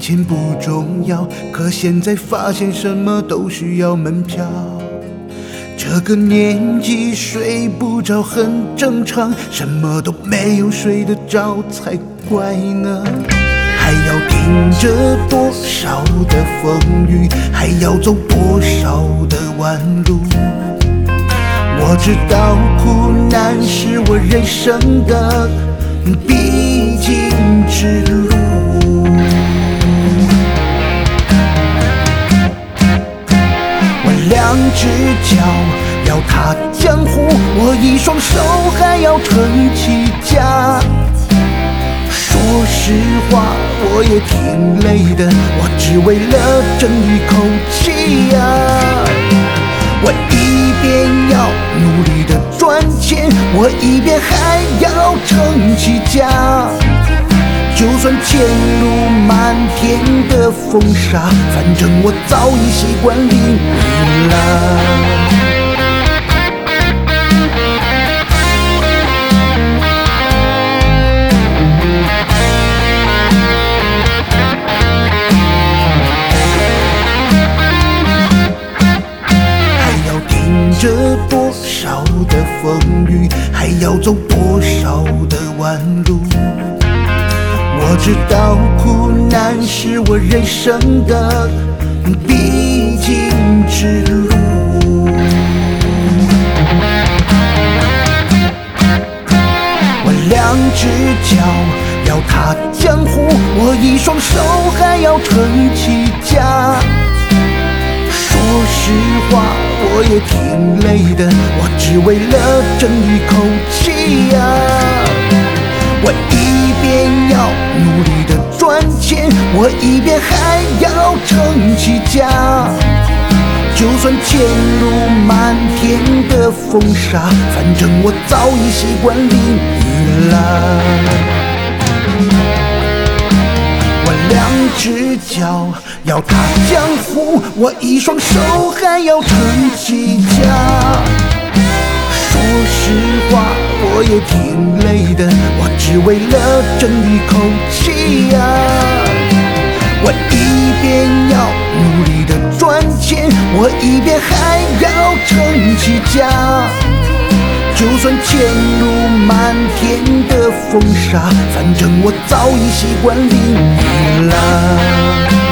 钱不重要，可现在发现什么都需要门票。这个年纪睡不着很正常，什么都没有睡得着才怪呢。还要挺着多少的风雨，还要走多少的弯路。我知道苦难是我人生的必经之路。我两只脚要踏江湖，我一双手还要撑起家。说实话，我也挺累的，我只为了争一口气呀。我一边要努力的赚钱，我一边还要撑起家。就算前路漫天的风沙，反正我早已习惯淋雨了。这多少的风雨，还要走多少的弯路。我知道苦难是我人生的必经之路。我两只脚要踏江湖，我一双手还要撑起家。说实话，我也挺累的，我只为了争一口气呀。我一边要努力的赚钱，我一边还要撑起家。就算前路漫天的风沙，反正我早已习惯淋雨了。两只脚要踏江湖，我一双手还要撑起家。说实话，我也挺累的，我只为了争一口气呀。我一边要努力的赚钱，我一边还要撑起家。就算前路漫天的风沙，反正我早已习惯淋雨了。